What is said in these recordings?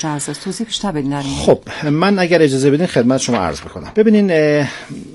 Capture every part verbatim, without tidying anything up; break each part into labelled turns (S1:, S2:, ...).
S1: بودجه است. توضیح بیشتر بدین.
S2: خب من اگر اجازه بدین خدمت شما عرض بکنم. ببینین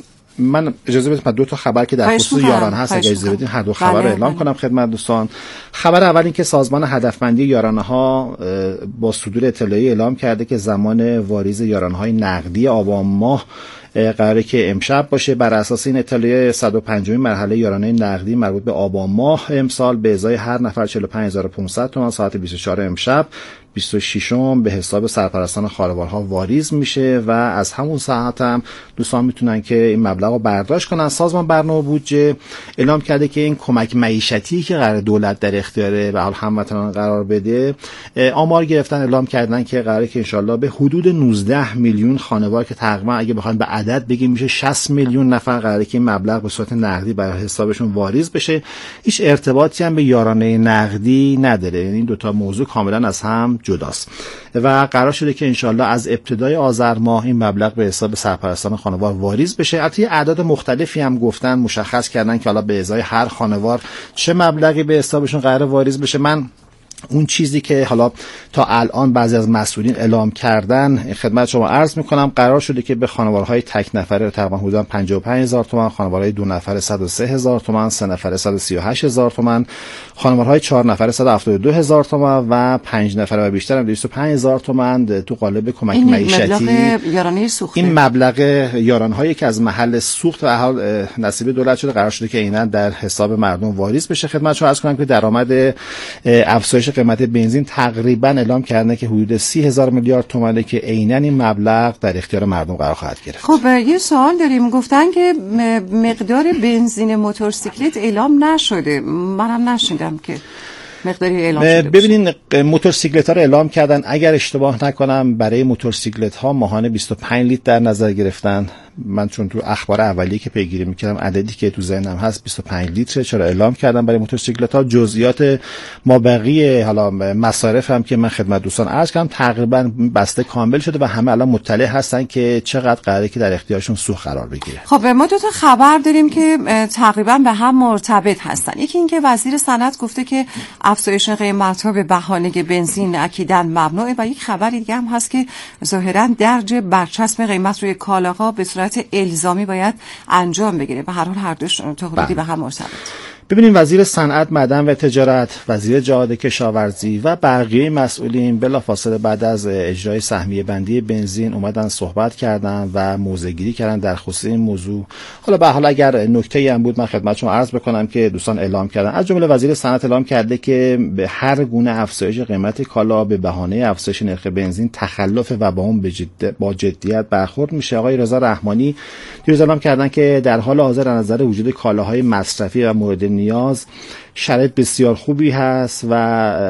S2: من اجازه بدید دو تا خبر که در خصوص یاران هست اگه اجازه بدین هر دو خبر رو اعلام کنم خدمت دوستان. خبر اول این که سازمان هدفمندی یارانه ها با صدور اطلاعیه اعلام کرده که زمان واریز یارانه های نقدی آبان ماه قراره که امشب باشه. بر اساس این اطلاعیه صد و پنجمین مرحله یارانه نقدی مربوط به آبان ماه امسال به ازای هر نفر چهل و پنج هزار و پانصد تومان ساعت بیست و چهار امشب بیست و ششم به حساب سرپرستان خانوارها واریز میشه و از همون ساعت هم دوستان میتونن که این مبلغ رو برداشت کنن. سازمان برنامه بودجه اعلام کرده که این کمک معیشتی که قرار دولت در اختیار به حال هموطنان قرار بده، آمار گرفتن اعلام کردن که قراره که انشالله به حدود نوزده میلیون خانوار که تقریبا اگه بخوایم به عدد بگیم میشه شصت میلیون نفر قراره که این مبلغ به صورت نقدی بر حسابشون واریز بشه. هیچ ارتباطی هم به یارانه نقدی نداره، یعنی این دو تا موضوع کاملا از هم جداست و قرار شده که انشالله از ابتدای آذر ماه این مبلغ به حساب سرپرستان خانوار واریز بشه. البته اعداد مختلفی هم گفتن مشخص کردن که حالا به ازای هر خانوار چه مبلغی به حسابشون قرار واریز بشه. من اون چیزی که حالا تا الان بعضی از مسئولین اعلام کردن خدمت شما عرض میکنم. قرار شده که به خانوارهای تک نفره تقریبا حدود پنجاه و پنج هزار تومان، خانوارهای دو نفره صد و سه هزار تومان، سه نفره صد و سی و هشت هزار تومان، خانوارهای چهار نفره صد و هفتاد و دو هزار تومان و پنج نفره و بیشتر هم دویست و پنج هزار تومان تو قالب کمک معیشتی.
S1: یارانه سوخته.
S2: این مبلغ یارانهایی که از محل سوخت و حال نصیب دولت شده قرار شده که عیناً در حساب مردم واریز بشه. خدمت شما عرض کنم که درآمد افزایش قیمت بنزین تقریبا اعلام کردن که حدود سی هزار میلیارد تومانه که عیناً این مبلغ در اختیار مردم قرار خواهد گرفت.
S1: خب یه سوال داریم، گفتن که مقدار بنزین موتورسیکلت اعلام نشده، منم نشیدم که مقداری اعلام شده.
S2: ببینین موتورسیکلت ها رو اعلام کردن، اگر اشتباه نکنم برای موتورسیکلت ها ماهانه بیست و پنج لیتر در نظر گرفتن. من چون تو اخبار اولیه که پیگیری میکردم عددی که تو ذهنم هست بیست و پنج لیتر چرا اعلام کردم برای موتورسیکلت ها. جزئیات مابقی حالا مصارف هم که من خدمت دوستان عرض کردم تقریبا بسته کامل شده و همه الان مطلع هستن که چقدر قراره که در اختیارشون سوخت قرار بگیره.
S1: خب ما دو تا خبر داریم که تقریبا به هم مرتبط هستن. یکی اینکه وزیر صنعت گفته که افزایش قیمت‌ها به بهانه بنزین اکیداً ممنوعه و یک خبر دیگه هم هست که ظاهراً درج برچسب قیمت روی کالاها به صورت الزامی باید انجام بگیره. به هر حال هر دوش تا حدودی به هم مرتبط.
S2: ببینیم وزیر صنعت، معدن و تجارت، وزیر جهاد کشاورزی و بقیه مسئولین بلافاصله بعد از اجرای سهمیه بندی بنزین اومدن صحبت کردن و موضع‌گیری کردن در خصوص این موضوع. حالا به حال اگر نکته‌ای هم بود من خدمت شما عرض بکنم که دوستان اعلام کردن، از جمله وزیر صنعت اعلام کرده که به هر گونه افزایش قیمت کالا به بهانه افزایش نرخ بنزین تخلف و با اون با جدیت برخورد میشه. آقای رضا رحمانی دیروز اعلام کردن که در حال حاضر از نظر وجود کالاهای مصرفی و مورد نیاز شرایط بسیار خوبی هست و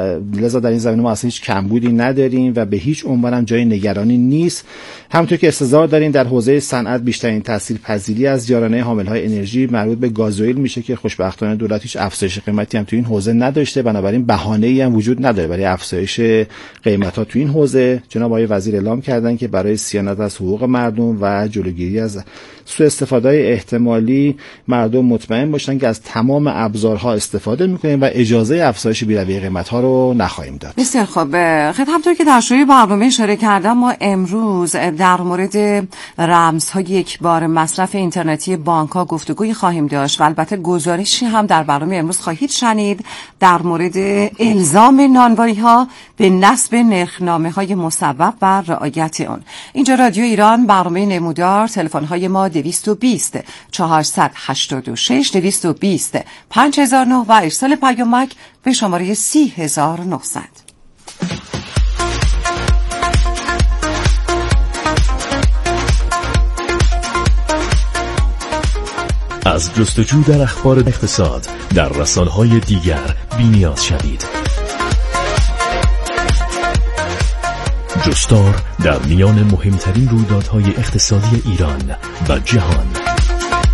S2: لذا در این زمینه ما اصلا هیچ کمبودی نداریم و به هیچ عنوان هم جای نگرانی نیست. همونطور که استظهار داریم در حوزه صنعت بیشترین تاثیرپذیری از یارانه حاملهای انرژی مربوط به گازوئیل میشه که خوشبختانه دولت هیچ افزایش قیمتی هم تو این حوزه نداشته، بنابراین بهانه‌ای هم وجود نداره برای افزایش قیمت‌ها تو این حوزه. جناب آقای وزیر اعلام کردن که برای صیانت از حقوق مردم و جلوگیری از سوء استفاده‌های احتمالی مردم مطمئن باشن که از تمام ابزارها استفاده می‌کنیم و اجازه افزایش بی‌رویه قیمت‌ها رو نخواهیم داد.
S1: بسیار خوب. خب همونطور که در شروع برنامه اشاره کردم ما امروز در مورد رمزهای یک بار مصرف اینترنتی بانک‌ها گفتگویی خواهیم داشت و البته گزارشی هم در برنامه امروز خواهید شنید در مورد الزام نانوایی‌ها به نصب نرخنامه‌های مصوب و رعایت آن. اینجا رادیو ایران، برنامه نمودار، تلفن‌های ما دویست و بیست چهارصد و هشتاد و شش دویست و بیست پنج هزار و نه و ارسال پیامک به شماره سی هزار و نهصد.
S3: از جستجو در اخبار اقتصاد در رسانه‌های دیگر بی‌نیاز شوید. جستار در میان مهمترین رویدادهای اقتصادی ایران و جهان.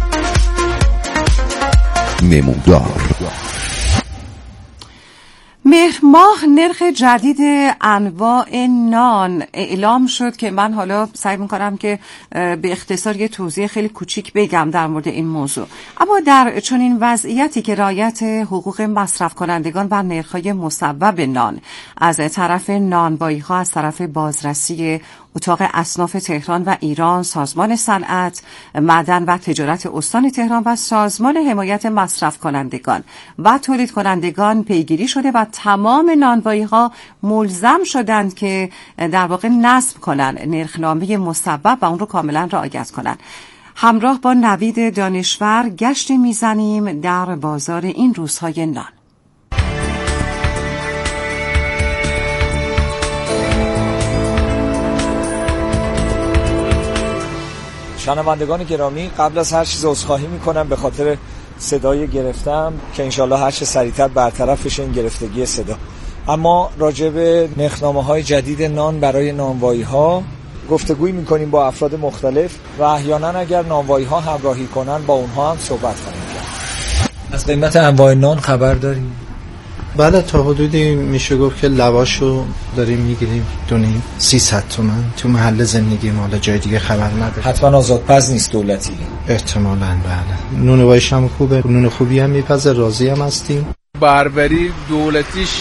S1: نمودار مهر ماه نرخ جدید انواع نان اعلام شد که من حالا سعی میکنم که به اختصار یه توضیح خیلی کوچیک بگم در مورد این موضوع. اما در چنین وضعیتی که رعایت حقوق مصرف کنندگان و نرخ‌های مصوب نان از طرف نانوایی‌ها، از طرف بازرسی اتاق اصناف تهران و ایران، سازمان صنعت، معدن و تجارت استان تهران و سازمان حمایت مصرف کنندگان و تولید کنندگان پیگیری شده و تمام نانوایی‌ها ملزم شدند که در واقع نصب کنن نرخنامه مصوب و اون رو کاملا رعایت کنن. همراه با نوید دانشور گشت میزنیم در بازار این روزهای نان.
S4: شنوندگان گرامی، قبل از هر چیز عذرخواهی میکنم به خاطر صدای گرفتم که انشالله هر چه سریعتر برطرف بشه این گرفتگی صدا. اما راجع به نرخنامه‌های جدید نان برای نانوایی‌ها گفتگوی میکنیم با افراد مختلف و احیانا اگر نانوایی‌ها همراهی کنن با اونها هم صحبت کنیم. از قیمت انواع نان خبر داریم؟
S2: بله، تا حدودی میشه گفت که لواشو داریم میگیریم دونیم سیصد تومن تو محل زندگی مالا، جای دیگه خبر نداره.
S4: حتما آزادپز نیست دولتی؟
S2: احتمالاً بله. نون وایش هم خوبه، نون خوبی هم میپزه، راضی هم هستیم.
S5: بربری دولتیش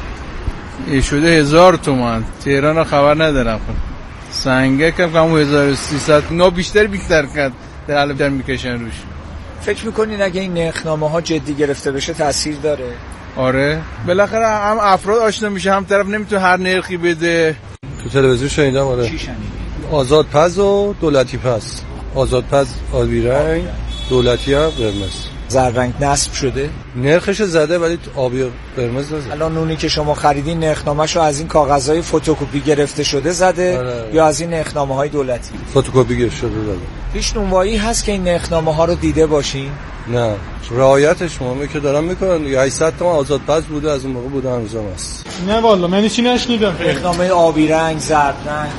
S5: شده هزار تومن، تهران رو خبر ندارم. سنگک هم همون هزار و سیصد، نا بیشتر بیشتر کرد در حال در میکشن روش.
S4: فکر میکنین اگه این نرخنامه ها جدی گرفته بشه تاثیر داره؟
S5: آره، بالاخره هم افراد آشنا میشه، هم طرف نمیتونه هر نرخی بده.
S6: تو تلویزیون شنیدم. آره.
S4: چی شنیدی؟
S6: آزادپز و دولتی پز. آزادپز آبی رنگ، دولتی هم قرمز.
S4: زرد رنگ نصب شده؟
S6: نرخش زده ولی آبی قرمز نزده.
S4: الان نونی که شما خریدین نرخنامه‌شو از این کاغذهای فتوکپی گرفته شده زده؟
S6: آره.
S4: یا از این نرخنامه‌های دولتی؟
S6: فتوکپی گرفته شده زده.
S4: هیچ نونوایی هست که این نرخنامه‌ها رو دیده باشین؟
S6: نه، رعایتش مهمه که دارن میکنن. هشتصد تومن آزادپز بوده، از اون موقع بوده، هنوزم هست.
S7: نه والا من چی نشنیدم.
S4: نرخنامه آبی رنگ، زرد رنگ.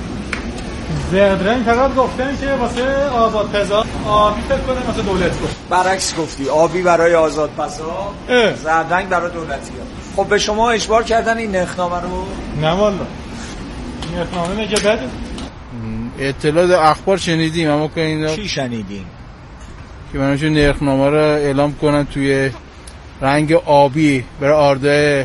S7: زرد رنگ فقط گفتن که واسه آزادپزا، آبی فکر کنم واسه دولت گفت.
S4: برعکس گفتی، آبی برای آزادپزا، زرد رنگ برای دولتی‌ها. خب به شما اجبار کردن این نرخنامه رو؟
S7: نه والا. نرخنامه میگه بده.
S5: اطلاعات اخبار شنیدیم، اما که اینا
S4: چی شنیدین؟
S5: که منوشون نرخنامه رو اعلام کنن توی رنگ آبی برای آردای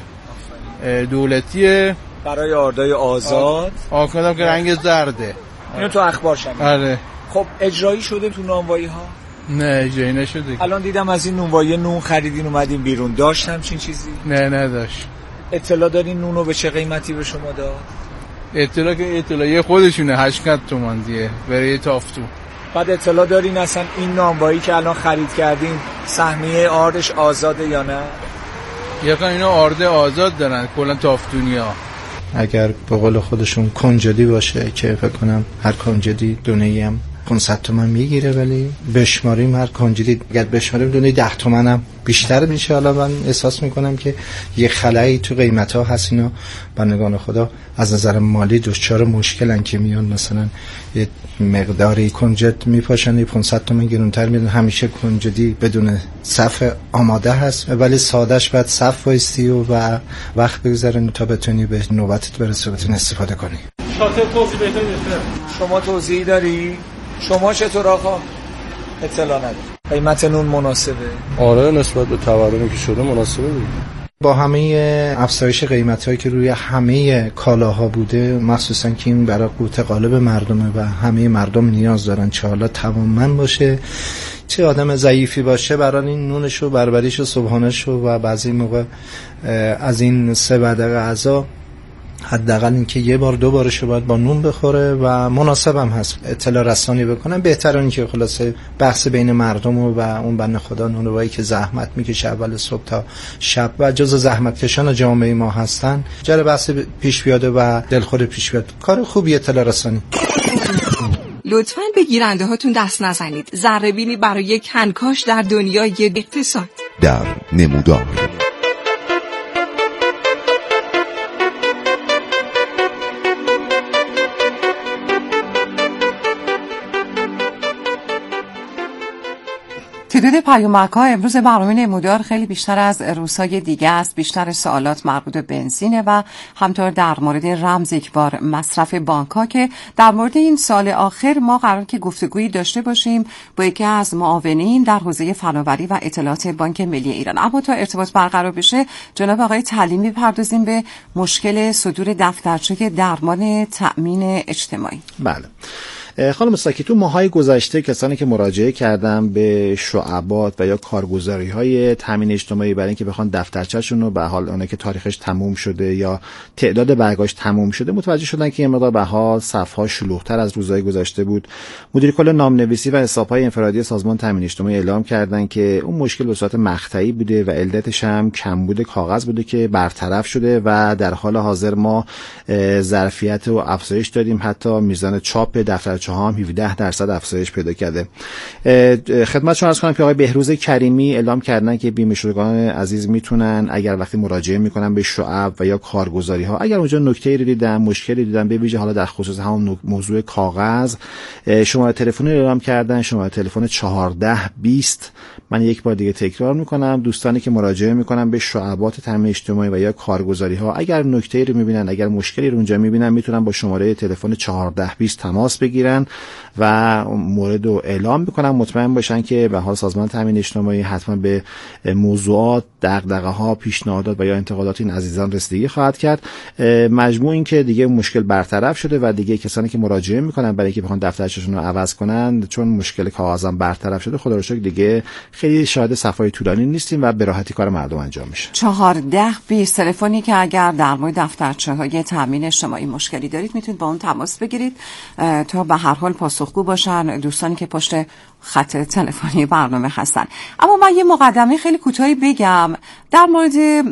S5: دولتیه،
S4: برای آردای آزاد
S5: آکادم که رنگ زرده.
S4: اینو تو اخبار شنیدم.
S5: آره.
S4: خب اجرایی شده تو نانوایی ها؟
S5: نه اجرایی نشده.
S4: الان دیدم از این نونوایی نون خریدین اومدین بیرون، داشت همچین چیزی؟
S5: نه نداشت.
S4: اطلاع دارین نونو به چه قیمتی به شما داد؟
S5: اطلاع که اطلاعیه خودشونه، هشتصد تومن دیگه برای تافتو.
S4: بعد اطلاع دارین اصلا این نانوایی که الان خرید کردین سهمیه آردش آزاده یا نه؟
S5: یکم اینا آرده آزاد دارن کلا تافتونیا.
S2: اگر به قول خودشون کنجدی باشه که فکر کنم هر کنجدی دونه‌ای هم پانصد تومن میگیره، ولی بشماریم هر کنجدی اگر بشماریم دونه ده تومن هم بیشتر میشه. حالا من احساس میکنم که یه خلایی تو قیمت ها هست. اینا بندگان خدا از نظر مالی دچار مشکلن که میان مثلا یه مقداری کنجد میپاشن پانصد تومن گرونتر میدن. همیشه کنجدی بدون صف آماده هست، ولی سادهش بعد صف وایستی و, و وقت بگذارن تا بتونی به نوبتت برسه بتونی استفاده کنی.
S7: شاطر توضیح بده.
S4: شما توضیحی داری؟ شما چطور آقا؟ اطلاع نداری. قیمت نون مناسبه؟
S6: آره، نسبت به تورمی که شده مناسبه بود.
S2: با همه افزایش قیمت‌هایی که روی همه کالاها بوده، مخصوصا که این برای قوت قالب مردمه و همه مردم نیاز دارن چه حالا توانمند باشه چه آدم ضعیفی باشه، برای این نونشو، بربریشو، صبحانه‌شو و بعضی موقع از این سه بعد غذا حداقل اینکه یه بار دو بارشو باید با نون بخوره و مناسب هم هست اطلاع رسانی بکنن. بهتره اینکه خلاصه بحث بین مردم و, و اون بنده خدا نونوایی که زحمت میکشه اول صبح تا شب و جز زحمت کشان جامعه ما هستن، جره بحث پیش بیاده و دلخور پیش بیاد. کار خوبی اطلاع رسانی.
S8: لطفاً به گیرنده هاتون دست نزنید. ذره بینی برای کنکاش در دنیای اقتصاد.
S9: در نمودار
S1: تعداد مورد پیامک‌ها امروز برنامه نمودار خیلی بیشتر از روزهای دیگه است. بیشتر سوالات مربوط به بنزینه و همطور در مورد رمز یک بار مصرف بانک‌ها که در مورد این سال آخر ما قرار که گفتگویی داشته باشیم با یکی از معاونین در حوزه فناوری و اطلاعات بانک ملی ایران. اما تا ارتباط برقرار بشه جناب آقای تعلیمی پردازیم به مشکل صدور دفترچه درمان تأمین اجتماعی.
S2: بله خانم ساکی، تو ماهای گذشته کسانی که مراجعه کردن به شعبات و یا کارگزاری‌های تامین اجتماعی برای اینکه بخوان دفترچه‌شون رو به حال اونایی که تاریخش تموم شده یا تعداد برگاش تموم شده متوجه شدن که یه مقدار به حال صف‌ها شلوغ‌تر از روزهای گذشته بود. مدیر کل نامنویسی و حساب‌های انفرادی سازمان تامین اجتماعی اعلام کردن که اون مشکل به صورت مقطعی بوده و علتش هم کمبود کاغذ بوده که برطرف شده و در حال حاضر ما ظرفیت و افزایش دادیم، حتی میزان چاپ دفتر هم هفده درصد افزایش پیدا کرده. خدمتتون عرض کنم که آقای بهروز کریمی اعلام کردن که بیمه شدگان عزیز میتونن اگر وقتی مراجعه میکنن به شعب و یا کارگزاری ها اگر اونجا نکته‌ای رو دیدن، مشکلی دیدن، به ویژه حالا در خصوص همون موضوع کاغذ، شماره تلفنی اعلام کردن، شماره تلفن چهارده بیست. من یک بار دیگه تکرار میکنم، دوستانی که مراجعه میکنن به شعبات تامین اجتماعی و یا کارگزاری ها اگر نکته‌ای رو میبینن، اگر مشکلی رو اونجا میبینن، میتونن با شماره تلفن چهارده بیست تماس بگیرن و مورد رو اعلام میکنن. مطمئن باشن که به حال سازمان تامین اجتماعی حتما به موضوعات، دغدغه‌ها، پیشنهادات و یا انتقادات این عزیزان رسیدگی خواهد کرد. مجموع این که دیگه مشکل برطرف شده و دیگه کسانی که مراجعه میکنن برای اینکه بخوان دفترچه‌شون رو عوض کنن، چون مشکل کاغذم برطرف شده، خدا رو شکر دیگه خیلی شاهد صفای طولانی نیستیم و به راحتی کار مردم انجام میشه.
S1: چهارده بیست تلفنی که اگر در مورد دفترچه‌های تامین اجتماعی مشکلی دارید میتونید با اون تماس بگیرید تا به هر حال پاسخگو باشن دوستانی که پشت خط تلفنی برنامه هستن. اما من یه مقدمه خیلی کوتاهی بگم در مورد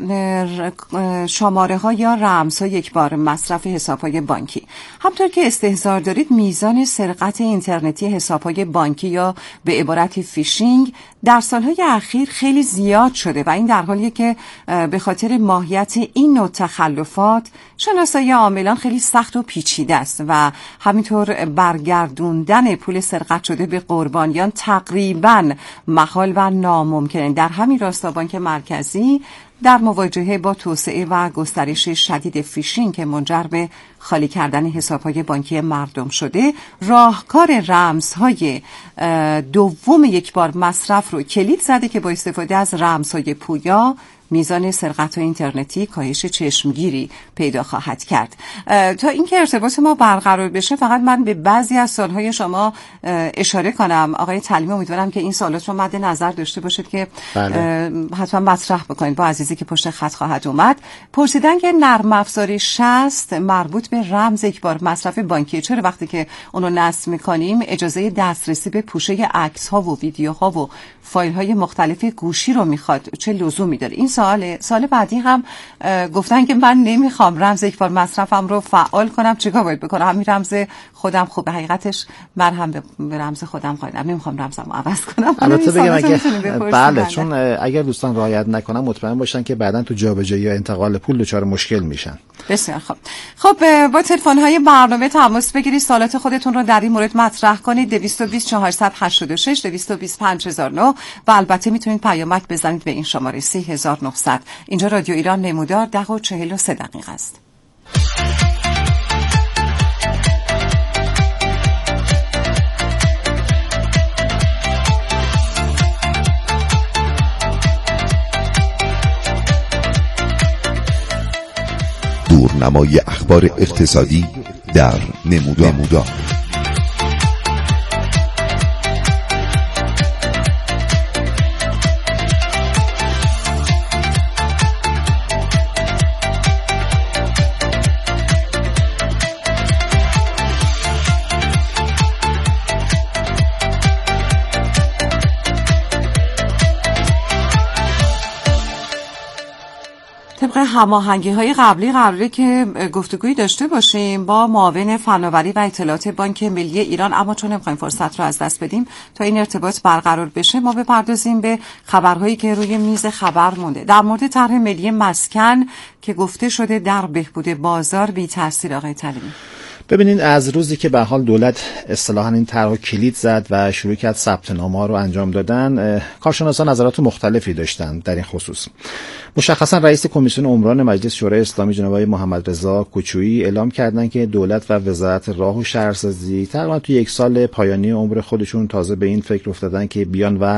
S1: شماره ها یا رمز ها یک بار مصرف حساب های بانکی. همطور که استحضار دارید میزان سرقت اینترنتی حساب های بانکی یا به عبارتی فیشینگ در سالهای اخیر خیلی زیاد شده و این در حالیه که به خاطر ماهیت این نوع تخلفات شناسایی عاملان خیلی سخت و پیچیده است و همینطور برگردوندن پول سرقت شده به قربانیان تقریباً محال و ناممکنه. در همین راستا بانک مرکزی در مواجهه با توسعه و گسترش شدید فیشینگ که منجر به خالی کردن حساب‌های بانکی مردم شده، راهکار رمزهای دوم یک بار مصرف رو کلید زده که با استفاده از رمزهای پویا میزان سرقت اینترنتی کاهش چشمگیری پیدا خواهد کرد. تا اینکه ارتباط ما برقرار بشه فقط من به بعضی از سالهای شما اشاره کنم. آقای تعلیمی، امیدوارم که این سوالات رو مد نظر داشته باشید که بله. حتما مطرح بکنید با عزیزی که پشت خط خواهد اومد. پرسیدن که نرم افزار شصت مربوط به رمز یک بار مصرف بانکی، چرا وقتی که اونو نصب می‌کنیم اجازه دسترسی به پوشه عکس‌ها و ویدیوها و فایل‌های مختلف گوشی رو میخواد؟ چه لزومی داره؟ این سال سال بعدی هم گفتن که من نمیخوام رمز یک بار مصرفم رو فعال کنم، چیکار باید بکنم؟ همین رمز خودم خوبه. حقیقتش من هم به رمز خودم قائلم، نمیخوام رمزم رو عوض کنم.
S2: البته بگم اگه بله، چون اگر دوستان رعایت نکنن مطمئن باشن که بعداً تو جابجایی یا انتقال پول دچار مشکل میشن.
S1: بسیار خوب. خب با تلفن‌های برنامه تماس بگیرید، سوالات خودتون رو در این مورد مطرح کنید. دویست و بیست چهارصد و هشتاد و شش دویست و بیست پنج هزار و نه و البته میتونید پیامک بزنید به این شماره سه هزار و نهصد. اینجا رادیو ایران نمودار ده و چهل و سه دقیقه است.
S9: دورنمای اخبار اقتصادی در نمودار, نمودار.
S1: طبق هماهنگی‌های قبلی قراره که گفتگویی داشته باشیم با معاون فناوری و اطلاعات بانک ملی ایران، اما چون نمی‌خوایم فرصت رو از دست بدیم تا این ارتباط برقرار بشه ما بپردازیم به خبرهایی که روی میز خبر مونده. در مورد طرح ملی مسکن که گفته شده در بهبود بازار بی تاثیر. آقای تعلیمی،
S2: ببینید از روزی که به حال دولت اصطلاحاً این طرح کلید زد و شروع کرد ثبت نامه‌ها رو انجام دادن، کارشناسان نظرات مختلفی داشتن در این خصوص. مشخصا رئیس کمیسیون عمران مجلس شورای اسلامی جناب محمد رضا کوچویی اعلام کردن که دولت و وزارت راه و شهرسازی تقریبا تو یک سال پایانی عمر خودشون تازه به این فکر افتادن که بیان و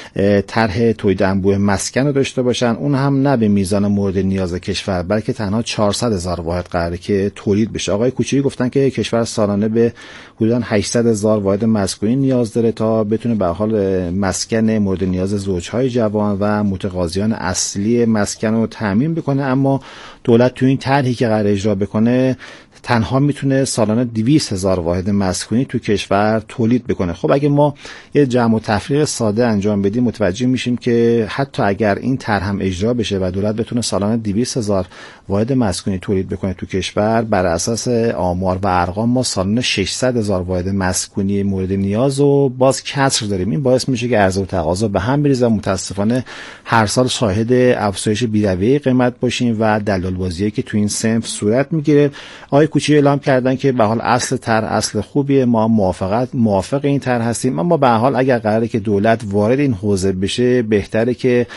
S2: طرح تولید انبوه مسکن رو داشته باشن، اون هم نه به میزان مورد نیاز کشور بلکه تنها چهارصد هزار واحد قراره که تولید بشه. آقای کوچویی گفتن که کشور سالانه به حدود هشتصد هزار واحد مسکونی نیاز داره تا بتونه به حال مسکن مورد نیاز زوجهای جوان و متقاضیان اصلی مسکن رو تامین بکنه، اما دولت تو این طرحی که قرار اجرا بکنه تنها میتونه سالانه دویست هزار واحد مسکونی تو کشور تولید بکنه. خب اگه ما یه جمع و تفریق ساده انجام بدیم متوجه میشیم که حتی اگر این طرح هم اجرا بشه و دولت بتونه سالانه دویست هزار واحد مسکونی تولید بکنه تو کشور، بر اساس آمار و ارقام ما سالانه ششصد هزار واحد مسکونی مورد نیاز و باز کسر داریم. این باعث میشه که عرضه و تقاضا به هم بریزه. متاسفانه هر سال شاهد افزایش بی‌رویه قیمت باشیم و دلال‌بازیایی که تو این صنف صورت میگیره. آقای کوچویی اعلام کردن که به حال اصل طرح اصل خوبیه، ما موافقت موافق این طرح هستیم، اما به حال اگر قراره که دولت وارد این حوزه بشه بهتره که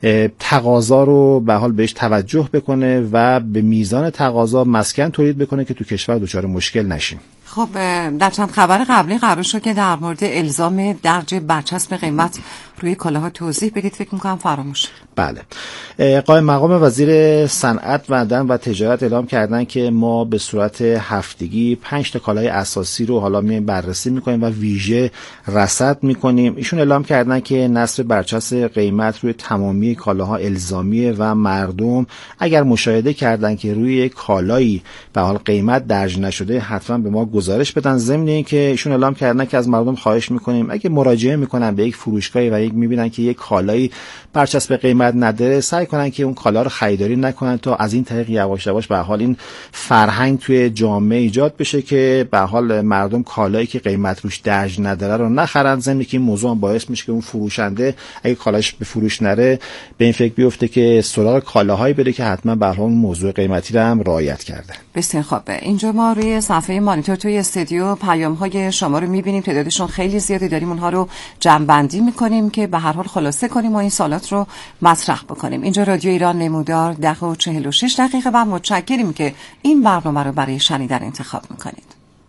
S2: تقاضا رو به حال بهش توجه بکنه و به میزان تقاضا مسکن تولید بکنه که تو کشور دچار مشکل نشیم.
S1: خب در چند خبر قبلی قرار شد که در مورد الزام درج برچسب قیمت روی کالاها توضیح بدید، فکر می‌کنم فراموش.
S2: بله. قائم مقام وزیر صنعت، معدن و تجارت اعلام کردن که ما به صورت هفتگی پنج تا کالای اساسی رو حالا میایم بررسی می‌کنیم و ویژه رصد می‌کنیم. ایشون اعلام کردن که نصب برچسب قیمت روی تمامی کالاها الزامیه و مردم اگر مشاهده کردن که روی کالایی به حال قیمت درج نشده حتما به ما گزارش بدن. ضمن اینکه ایشون اعلام کردن که از مردم خواهش می‌کنیم اگه مراجعه می‌کنن به یک فروشگاهی و یک می‌بینن که یک کالایی برچسب قیمت نداره، سعی کنن که اون کالا رو خریداری نکنن تا از این طریق یواش یواش به حال این فرهنگ توی جامعه ایجاد بشه که به حال مردم کالایی که قیمت روش درج نداره رو نخرن. ضمن که این موضوع هم باعث میشه که اون فروشنده اگه کالاش به فروش نره به این فکر بیفته که سراغ کالاهایی بره که حتما به حال اون موضوع قیمتی رو هم رعایت کرده.
S1: بسیار خوب. اینجا ما روی صفحه مانیتور توی استودیو پیام‌های شما رو می‌بینیم، تعدادشون خیلی زیاده، داریم اونها رو جمع‌بندی می‌کنیم که به هر حال خلاصه کنیم و این سوالات رو مطرح بکنیم. اینجا رادیو ایران نمودار ده و چهل و شش دقیقه و متشکریم که این برنامه رو برای شنیدن انتخاب می‌کنید.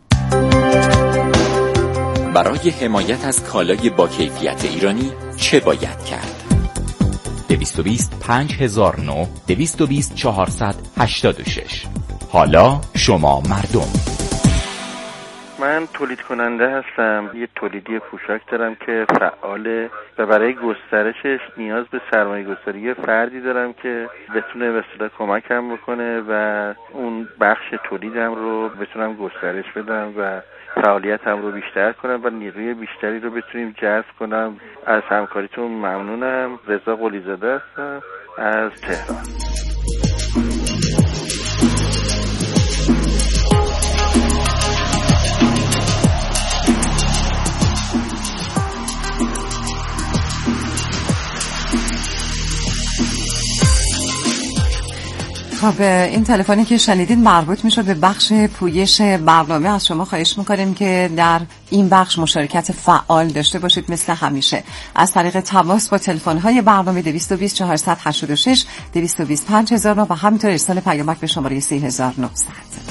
S10: برای حمایت از کالای با کیفیت ایرانی چه باید کرد؟ دویست و بیست پنج هزار و نه دویست و بیست چهارصد هشتاد و شش. حالا شما مردم.
S11: من تولید کننده هستم. یه تولیدی پوشاک دارم که فعاله و برای گسترشش نیاز به سرمایه گذاری فردی دارم که بتونه به اصطلاح کمکم بکنه و اون بخش تولیدم رو بتونم گسترش بدم و فعالیتم رو بیشتر کنم و نیروی بیشتری رو بتونیم جذب کنم. از همکاریتون ممنونم. رضا قلی‌زاده هستم از تهران.
S1: خب این تلفنی که شنیدین مربوط میشه به بخش پویش برنامه. از شما خواهش میکنیم که در این بخش مشارکت فعال داشته باشید مثل همیشه از طریق تماس با تلفن‌های برنامه دویست و بیست چهارصد هشتاد و شش دویست و بیست پنج هزار و همینطور ارسال پیامک به شماره سه هزار و نهصد.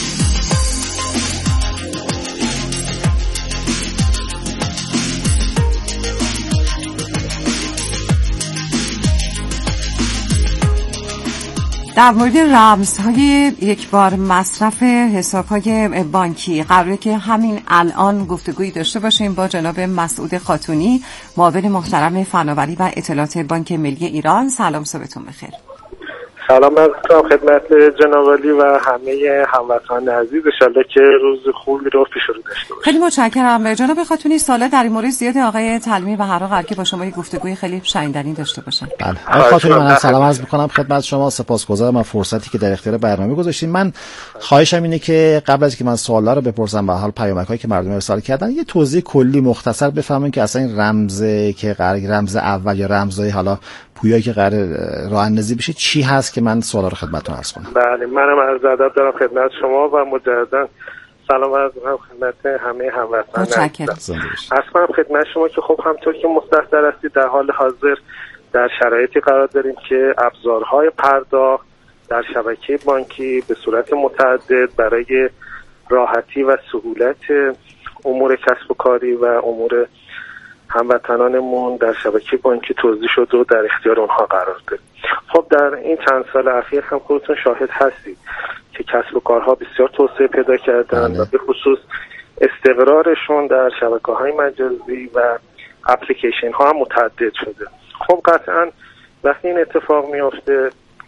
S1: در مورد رمزهای یک بار مصرف حساب‌های بانکی قراره که همین الان گفتگویی داشته باشیم با جناب مسعود خاتونی، معاون محترم فناوری و اطلاعات بانک ملی ایران. سلام، صبحتون بخیر.
S12: سلام عرض می‌کنم خدمت جناب عالی و همه هموطنان عزیز. ان شاءالله که روز خوبی رو پیش رو داشته باشیم.
S1: خیلی متشکرم جناب خاتونی. سوالا در این مورد زیاد آقای تلمی و هر حال که با شما یک گفتگوی خیلی شایندنی داشته باشن.
S2: بله آقای خاتونی، من سلام عرض می‌کنم خدمت شما. سپاسگزارم از فرصتی که در اختیار برنامه گذاشتین. من خواهشم اینه که قبل از که من سوالا رو بپرسم به حال پیامک‌هایی که مردم ارسال کردن یه توضیح کلی مختصر بفهمین که اصلا این رمز که قرار رمز اول یا رمزای حالا پویایی که قرار راه اندازی بشه چی هست که من سوالا رو خدمتتون عرض کنم.
S12: بله منم عرض ادب دارم خدمت شما و مجددا سلام عرض می‌کنم خدمت همه هموطنان.
S1: متشکرم.
S12: عرض کنم خدمت شما که خب همطور که مستحضر هستید در حال حاضر در شرایطی قرار داریم که ابزارهای پرداخت در شبکه بانکی به صورت متعدد برای راحتی و سهولت امور کسب و کاری و امور هموطنانمون در شبکه بانکی توزیع شد و در اختیار اونها قرار داریم. خب در این چند سال اخیر هم خودتون شاهد هستید که کسب و کارها بسیار توسعه پیدا کردن و به خصوص استقرارشون در شبکه‌های مجازی و اپلیکیشن ها هم متعدد شده. خب قطعا وقتی این اتفاق میفته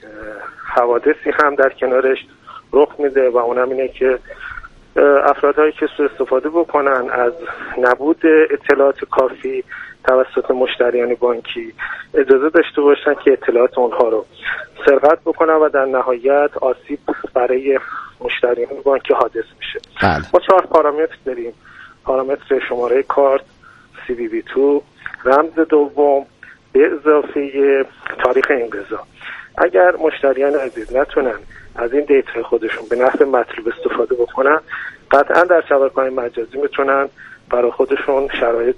S12: حوادثی هم در کنارش رخ میده و اونم اینه که افرادهایی که سوء استفاده بکنن از نبود اطلاعات کافی توسط مشتریان بانکی اجازه داشته باشن که اطلاعات اونها رو سرقت بکنن و در نهایت آسیب برای مشتریان بانکی حادث میشه. ما چهار پارامتر داریم: پارامتر شماره کارت، سی وی وی دو، رمز دوم به اضافه تاریخ انقضا. اگر مشتریان عزیز نتونن از این دیتا خودشون به نحو مطلوب استفاده بکنن، قطعا در شبکه‌های مجازی میتونن برای خودشون شرایط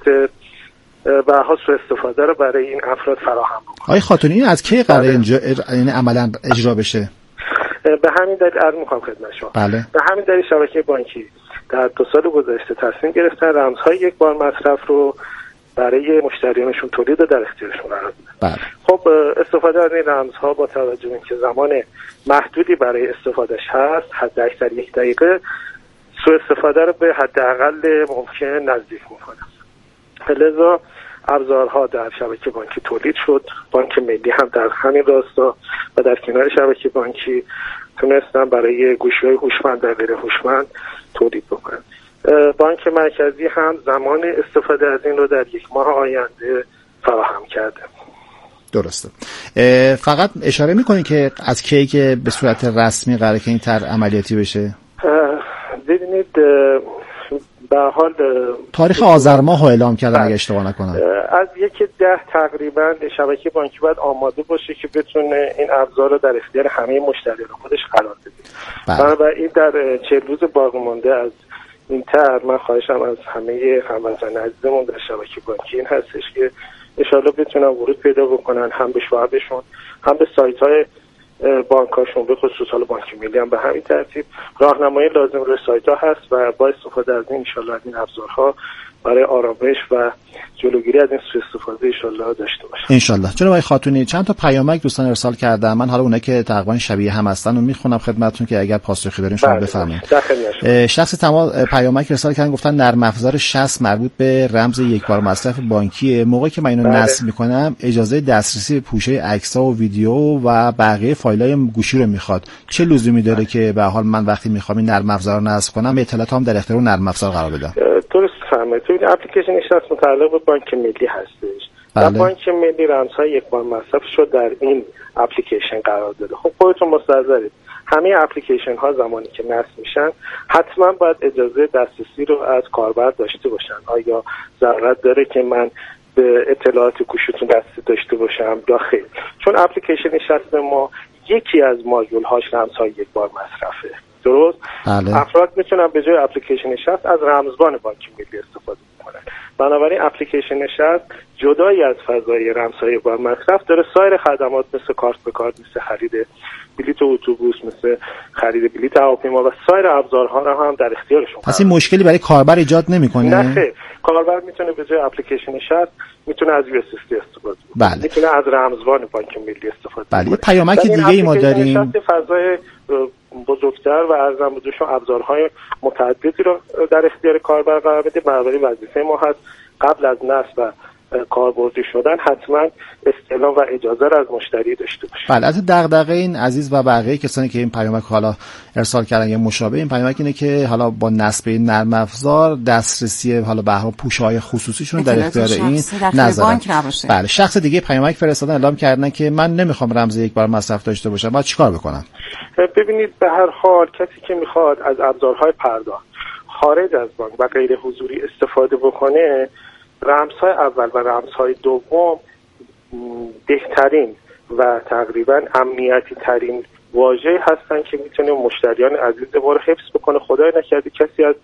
S12: به ها سوء استفاده رو برای این افراد فراهم بکنن.
S2: آقای خاتونی این از کی قراره اینجا این عملا اجرا بشه؟
S12: به همین دلیل عرض می‌کنم خدمت شما.
S2: بله.
S12: به همین دلیل شبکه بانکی در دو سال گذشته تصمیم گرفتن رمزهای یک بار مصرف رو برای مشتریانشون تولید و در اختیارشون قرار بدن.
S2: بله.
S12: خب استفاده از این رمزها با توجه به اینکه زمان محدودی برای استفادهش هست، حد اکثر یک دقیقه، سوء استفاده رو به حداقل ممکن نزدیک میکنه. لذا ابزارها در شبکه بانکی تولید شد. بانک ملی هم در همین راستا و در کنار شبکه بانکی تونستن برای گوشی‌های هوشمند و غیر هوشمند تولید بکنن. بانک مرکزی هم زمان استفاده از این رو در یک ماه آینده فراهم کرده.
S2: درسته. فقط اشاره میکنی که از کی که به صورت رسمی قراره که این طرح عملیاتی بشه؟
S12: ببینید به حال
S2: تاریخ آذر ماه رو اعلام کردن اگه اشتباه نکنم.
S12: از یک ده تقریبا شبکه بانکی باید آماده باشه که بتونه این ابزار رو در اختیار همه مشتریان خودش قرار بده. بنابراین در چهل روز باقی مانده از این طرح من خواهشم از همه هموطنان عزیزمون در شبکه بانکی این هستش که انشالله بتونن ورود پیدا بکنن هم به شعبشون هم به سایت های بانکاشون، به خصوص حال بانک ملی هم به همین ترتیب راهنمایی لازم روی سایت ها هست و با استفاده از این انشالله از این ابزارها برای آرامش و جلوگیری از این سوء استفاده انشالله داشته باشیم.
S2: انشالله. جناب آقای خاتونی چند تا پیامک دوستان ارسال کردن، من حالا اونایی که تقریبا شبیه هم هستن رو میخونم خدمتتون که اگر پاسخی دارین شما بفرمایید. شخص تمام پیامک ارسال کردن گفتن نرم افزار شصت مربوط به رمز یک بار مصرف بانکیه. موقعی که من اینو نصب میکنم اجازه دسترسی به پوشه عکس‌ها و ویدیو و بقیه فایل‌های گوشی رو میخواد. چه لزومی داره که به حال من وقتی میخوام این نرم افزار رو نصب کنم اطلاعاتم در اختیار نرم افزار قرار بدم؟
S12: درست فهمید. تو این اپلیکیشن شخص متعلق به بانک ملی هستش.
S2: بله.
S12: بانک ملی رمزهای یک بار مصرفش رو در این اپلیکیشن قرار داده. خب خودتون مستحضرید همه اپلیکیشن ها زمانی که نصب میشن حتما باید اجازه دسترسی رو از کاربر داشته باشن. آیا ضرورت داره که من به اطلاعات گوشیتون دسترسی داشته باشم یا خیر؟ چون اپلیکیشن شخص ما یکی از ماژول هاش رمزهای یک بار مصرفه. درست؟
S2: بله.
S12: افراد میتونن به جای اپلیکیشن شخص از رمزبان بانک ملی استفاده کنن. بنابراین اپلیکیشن شخص جدایی از فضای رمزهای بار مصرف داره سایر خدمات مثل کارت به کارت، مثل خرید بلیط اتوبوس، مثل خرید بلیط هواپیما و سایر ابزارها رو هم در اختیارشون.
S2: پس این مشکلی برای کاربر ایجاد نمیکنه؟
S12: نه خیر. کاربر میتونه به جای اپلیکیشن شخص میتونه از یو اس اس دی استفاده کنه.
S2: بله.
S12: میتونه از رمزبان بانک ملی استفاده
S2: بله.
S12: کنه.
S2: پیامک دیگه ای ما داریم.
S12: فضای بزرگتر و ارزم بزرگشون ابزارهای متعددی رو در اختیار کاربر قرار بده. بنابراین وظیفه ما هست قبل از نصب و کاربردی شدن حتما استعلام و اجازه را از مشتری داشته باشیم.
S2: بله. از دغدغه این عزیز و بقیه کسانی که این پیامک حالا ارسال کردن یا مشابه این پیامک اینه که حالا با نصب این نرم افزار دسترسی حالا به هر پوشه‌های خصوصیشون در اختیار این نذارن. بله. شخص دیگه پیامک فرستادن اعلام کردن که من نمیخوام رمز یک بار مصرف داشته باشم. باید چیکار بکنم؟
S12: ببینید به هر حال کسی که میخواد از ابزارهای پرداخت خارج از بانک و غیر حضوری استفاده بکنه، رمزهای اول و رمزهای دوم بهترین و تقریبا امنیتی ترین واژه‌ای هستن که میتونه مشتریان عزیز ما رو حفظ بکنه. خدای نکرده کسی از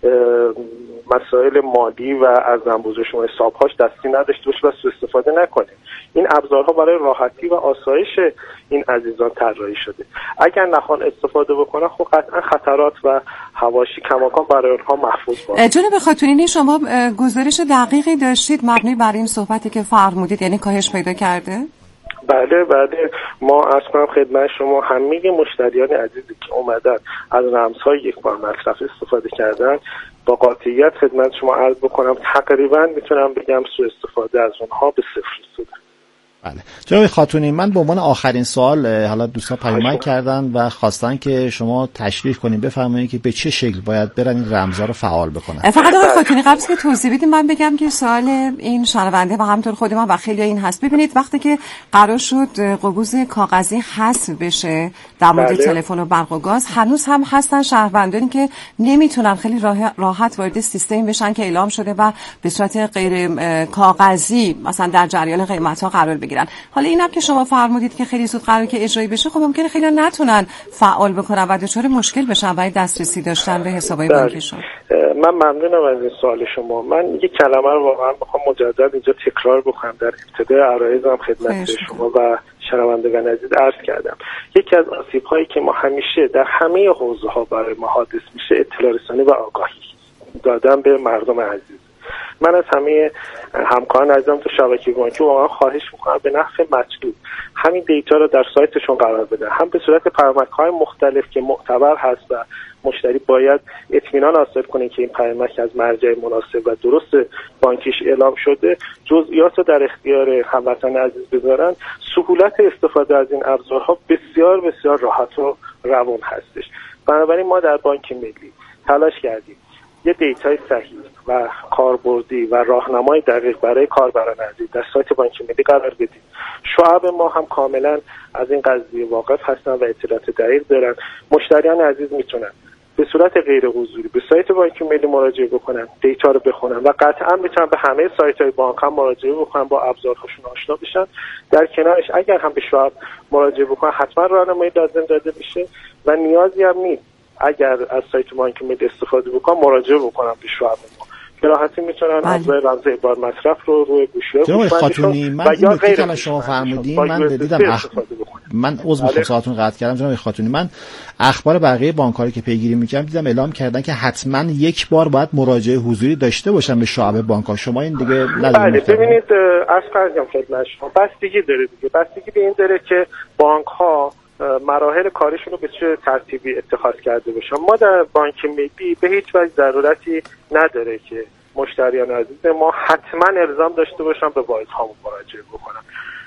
S12: مسائل مالی و ارزم بزرگ شما حسابهاش دستی نداشته باشه و سوء استفاده نکنه. این ابزارها برای راحتی و آسایش این عزیزان طراحی شده. اگر نخوان استفاده بکنن خب قطعا خطرات و حواشی کماکان برای اونها محفوظ باشه.
S1: جناب خاتونی، شما گزارش دقیقی داشتید مبنی بر این صحبتی که فرمودید، یعنی کاهش پیدا کرده؟
S12: بله بله، ما عرض کنم خدمت شما همه مشتریان عزیزی که اومدن از رمزهای یک بار مصرف استفاده کردن، با قاطعیت خدمت شما عرض بکنم تقریبا میتونم بگم سوء استفاده از اونها به صفر رسیده.
S2: بله جناب خاتونی، من به عنوان آخرین سوال، حالا دوستان پیام کردن و خواستن که شما تشریح کنید، بفرمایید که به چه شکل باید برن این رمزها رو فعال بکنن.
S1: فقط آقای خاتونی قبل از که توضیح بدیم من بگم که سوال این شنونده و همونطور خود من و خیلی این هست. ببینید وقتی که قرار شد قبوز کاغذی حذف بشه در مورد تلفن و برق و گاز، هنوز هم هستن شهروندانی که نمیتونن خیلی راحت وارد سیستم بشن که اعلام شده و به صورت غیر کاغذی مثلا در جریان قیمت‌ها قرار بگیرن. حالا اینم که شما فرمودید که خیلی زود قراره که اجرایی بشه، خب ممکنه خیلی نتونن فعال بکنن و دچار مشکل بشن برای دسترسی داشتن به حسابای بانکیشون.
S12: من ممنونم از این سوال شما. من یک کلمه رو واقعا میخوام مجدد اینجا تکرار بکنم. در ابتدای عرایزم خدمت شما و شنوندگان عزیز عرض کردم یکی از آسیب‌هایی که ما همیشه در همه حوزه‌ها برای ما حادث میشه اطلاع رسانی و آگاهی دادن به مردم عزیز. من از همه همکاران عزیزم تو شبکه بانکی واقعا خواهش میکنم به نفع مطلوب همین دیتا رو در سایتشون قرار بدن، هم به صورت پیامک‌های مختلف که معتبر هست و مشتری باید اطمینان حاصل کنه که این پیامک از مرجع مناسب و درست بانکیش اعلام شده، جزئیات رو در اختیار هموطن عزیز بذارن. سهولت استفاده از این ابزارها بسیار بسیار راحت و روان هستش. بنابراین ما در بانک ملی تلاش کردیم یه دیتای صحیح و کاربردی و راهنمای دقیق برای کاربران عزیز در سایت بانک ملی قرار بدیم. شعب ما هم کاملا از این قضیه واقف هستن و اطلاعات دقیق دارن. مشتریان عزیز میتونن به صورت غیر حضوری به سایت بانک ملی مراجعه بکنن، دیتا رو بخونن و قطعا میتونن به همه سایت‌های بانک هم مراجعه بکنن، با ابزارهاشون آشنا بشن. در کنارش اگر هم به شعب مراجعه بکنن حتما راهنمایی لازم داده میشه و نیازی هم نیست اگر از سایت بانک ملی استفاده بکنن مراجعه بکنن به شعب ما. به راحتی میتونن از رمز بار مصرف رو روی گوشی
S2: جناب خاتونی، من این نکته که شما فرمودین من دیدم اخ... من عذر میخوام ساعتون قطع کردم. جناب خاتونی، من اخبار بقیه بانک‌ها که پیگیری می‌کردم دیدم اعلام کردن که حتما یک بار باید مراجعه حضوری داشته باشن به شعب بانک‌ها. شما این دیگه
S12: ندارید. بله ببینید از فرضم خدمت شما بستگی داره دیگه، بستگی به این داره که بانک‌ها مراحل کارشون رو به چه ترتیبی اتخاذ کرده باشن. ما در بانک ملی به هیچ وجه ضرورتی نداره که مشتریان عزیز ما حتما الزام داشته باشن به واحدهامون مراجعه بکنن.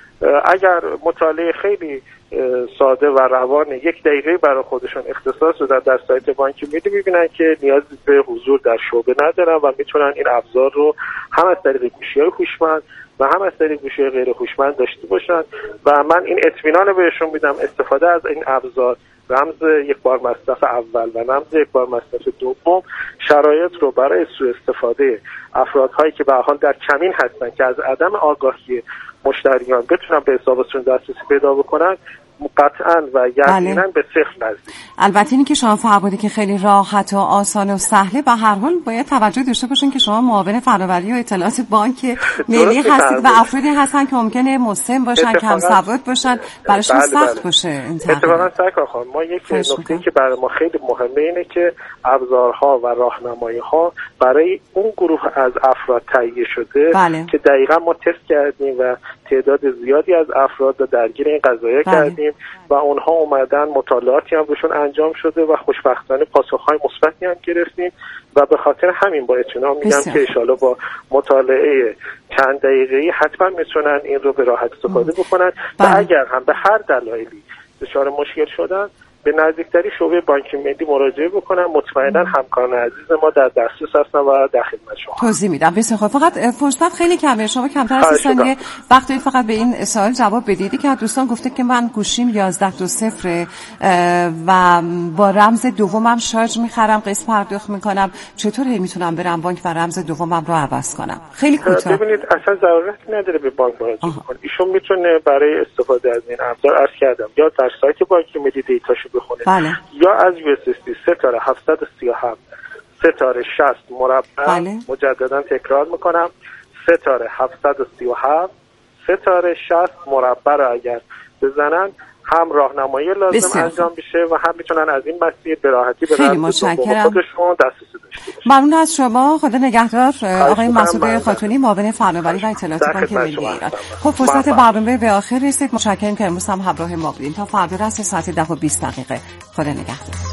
S12: اگر مطالعه خیلی ساده و روان یک دقیقه برای خودشون اختصاص دادن در سایت بانک ملی میبینن که نیازی به حضور در شعبه ندارن و میتونن این ابزار رو هم از طریق گوشی‌های هوشمند و هم از طریق گوشی غیر هوشمند داشته باشن و من این اطمینان رو بهشون میدم استفاده از این ابزار، رمز یک بار مصرف اول و رمز یک بار مصرف دوم، شرایط رو برای سوء استفاده افرادهایی که به هر حال در کمین هستن که از عدم آگاهی مشتریان بتونن به حسابشون دسترسی پیدا بکنن قطعاً و یقینا بله. به صفر نزدیک.
S1: البته اینی که شما فرمودید که خیلی راحت و آسان و سهله، به هر حال باید توجه داشته باشین که شما معاون فناوری و اطلاعات بانک ملی هستید و افرادی هستن که ممکنه مسن باشن، کم سواد باشن، براشون بله سخت بله. باشه این تغییر.
S12: اتفاقا سرکار خانم، ما یک نکته که برای ما خیلی مهمه اینه که ابزارها و راهنمایی‌ها برای اون گروه از افراد تهیه شده بله. که دقیقاً ما تست کردیم و تعداد زیادی از افراد رو درگیر این قضایا بله. کردیم و اونها اومدن مطالعاتی هم بهشون انجام شده و خوشبختانه پاسخهای مثبتی هم گرفتیم و به خاطر همین با اطمینان میگم که ان شاءالله با مطالعه چند دقیقه‌ای حتما میتونن این رو به راحت استفاده بکنن و اگر هم به هر دلایلی دچار مشکل شدن به نزدیکترین شعبه بانک ملی مراجعه بکنن. مطمئنا همکاران عزیز ما در دسترس هستن و در خدمت شما.
S1: توضیح میدم. بسیار خوب. فقط فرصت خیلی کمه، شما کمتر از سی ثانیه وقت دارید فقط به این سوال جواب بدید که دوستان گفته که من گوشیم یازده دو صفر و با رمز دومم شارژ میخرم، قسط پرداخت میکنم، چطور میتونم برم بانک و رمز دومم رو عوض کنم؟ خیلی کوتاه.
S12: ببینید اصلا ضرورتی نداره به بانک مراجعه کنید. ایشون میتونه برای استفاده از این ابزار عرض کردم یا در سایت بانک ملی دیتاشو بخونه،
S1: بله.
S12: یا از یو اس اس دی ستاره هفتصد و سی و هفت ستاره شصت مربع،
S1: بله.
S12: مجددا تکرار میکنم ستاره هفتصد و سی و هفت ستاره شصت مربع رو اگر بزنن هم راهنمایی لازم بسیار. انجام بشه و هم میتونن از این مسیر به راحتی به رمز خودشون دسترسی داشته باشن.
S1: ممنون از شما. خدا نگهدار. آقای مسعود خاتونی، معاون فناوری و اطلاعات بانک ملی ایران. خب فرصت برنامه به آخر رسید. متشکرم که امروز هم همراه ما بودین. تا فردا رس ساعت ده و بیست دقیقه. خدا نگهدار.